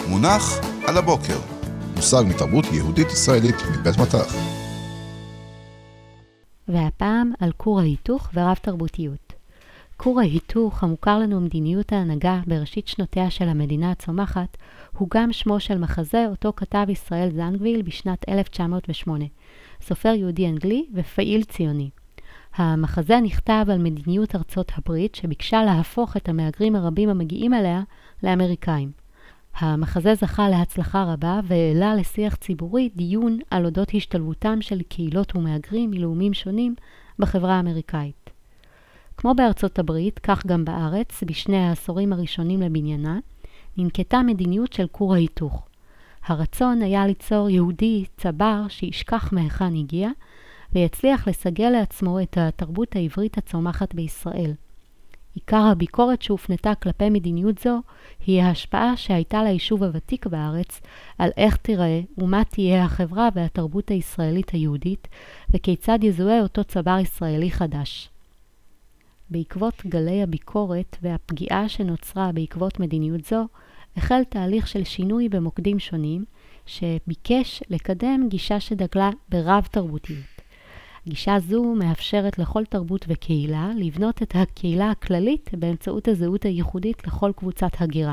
מונח על הבוקר. מושג מתרבות יהודית ישראלית מבית מטח. והפעם על כור ההיתוך ורב תרבותיות. כור ההיתוך, המוכר לנו מדיניות ההנהגה בראשית שנותיה של המדינה הצומחת, הוא גם שמו של מחזה אותו כתב ישראל זנגוויל בשנת 1908, סופר יהודי אנגלי ופעיל ציוני. המחזה נכתב על מדיניות ארצות הברית שביקשה להפוך את המהגרים הרבים המגיעים אליה לאמריקאים. המחזה זכה להצלחה רבה והעלה לשיח ציבורי דיון על אודות השתלבותם של קהילות ומהגרים מלאומים שונים בחברה האמריקאית. כמו בארצות הברית, כך גם בארץ, בשני העשורים הראשונים לבניינה, ננקטה מדיניות של כור ההיתוך. הרצון היה ליצור יהודי צבר שישכח מהיכן הגיע, ויצליח לסגל לעצמו את התרבות העברית הצומחת בישראל. עיקר הביקורת שהופנתה כלפי מדיניות זו היא ההשפעה שהייתה ליישוב הוותיק בארץ על איך תיראה ומה תהיה החברה והתרבות הישראלית היהודית וכיצד יזוהה אותו צבר ישראלי חדש. בעקבות גלי הביקורת והפגיעה שנוצרה בעקבות מדיניות זו, החל תהליך של שינוי במוקדים שונים שביקש לקדם גישה שדגלה ברב תרבותיות. גישה זו מאפשרת לכל תרבות וקהילה לבנות את הקהילה הכללית באמצעות הזהות הייחודית לכל קבוצת הגירה.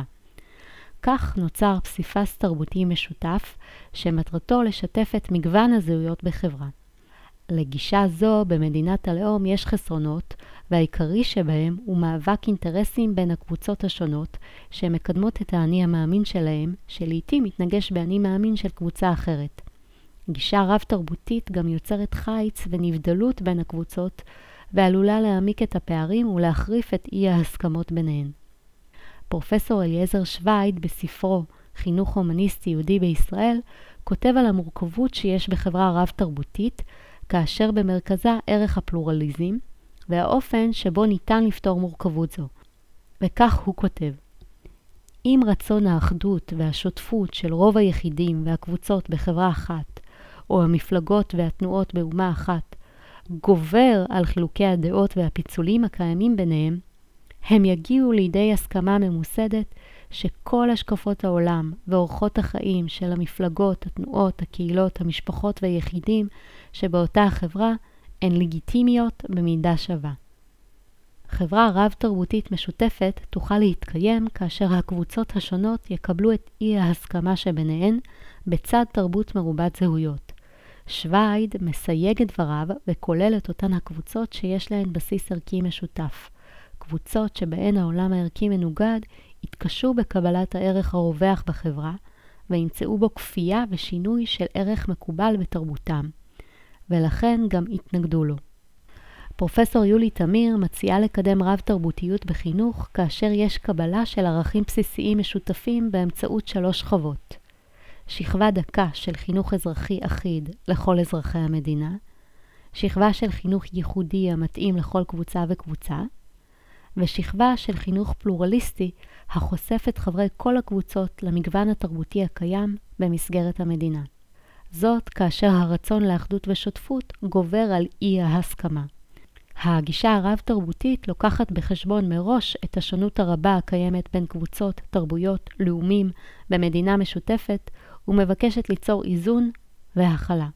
כך נוצר פסיפס תרבותי משותף שמטרתו לשתף את מגוון הזהויות בחברה. לגישה זו במדינת הלאום יש חסרונות, והעיקרי שבהם הוא מאבק אינטרסים בין הקבוצות השונות שמקדמות את האני המאמין שלהם, שלעיתים מתנגש באני מאמין של קבוצה אחרת. גישה רב תרבותית גם יוצרת חיץ ונבדלות בין הקבוצות, ועלולה להעמיק את הפערים ולהחריף את אי ההסכמות ביניהן. פרופסור אליעזר שווייד בספרו חינוך הומניסטי יהודי בישראל כותב על המורכבות שיש בחברה רב תרבותית, כאשר במרכזה ערך הפלורליזם, והאופן שבו ניתן לפתור מורכבות זו. וכך הוא כותב: אם רצון האחדות והשותפות של רוב היחידים והקבוצות בחברה אחת, או המפלגות והתנועות באומה אחת, גובר על חילוקי הדעות והפיצולים הקיימים ביניהם, הם יגיעו לידי הסכמה ממוסדת שכל השקפות העולם ואורחות החיים של המפלגות, התנועות, הקהילות, המשפחות והיחידים שבאותה החברה הן לגיטימיות במידה שווה. חברה רב-תרבותית משותפת תוכל להתקיים כאשר הקבוצות השונות יקבלו את אי ההסכמה שביניהן בצד תרבות מרובת זהויות. שווייד מסייג את דבריו וכולל את אותן הקבוצות שיש להן בסיס ערכי משותף. קבוצות שבהן העולם הערכי מנוגד יתקשו בקבלת הערך הרווח בחברה וימצאו בו כפייה ושינוי של ערך מקובל בתרבותם, ולכן גם יתנגדו לו. פרופסור יולי תמיר מציעה לקדם רב תרבותיות בחינוך כאשר יש קבלה של ערכים בסיסיים משותפים באמצעות 3 שכבות. שכבה דקה של חינוך אזרחי אחיד לכל אזרחי המדינה, שכבה של חינוך ייחודי המתאים לכל קבוצה וקבוצה, ושכבה של חינוך פלורליסטי החושף את חברי כל הקבוצות למגוון התרבותי הקיים במסגרת המדינה. זאת כאשר הרצון לאחדות ושותפות גובר על אי ההסכמה. הגישה הרב-תרבותית לוקחת בחשבון מראש את השונות הרבה הקיימת בין קבוצות, תרבויות, לאומים במדינה משותפת ומבקשת ליצור איזון והכלה.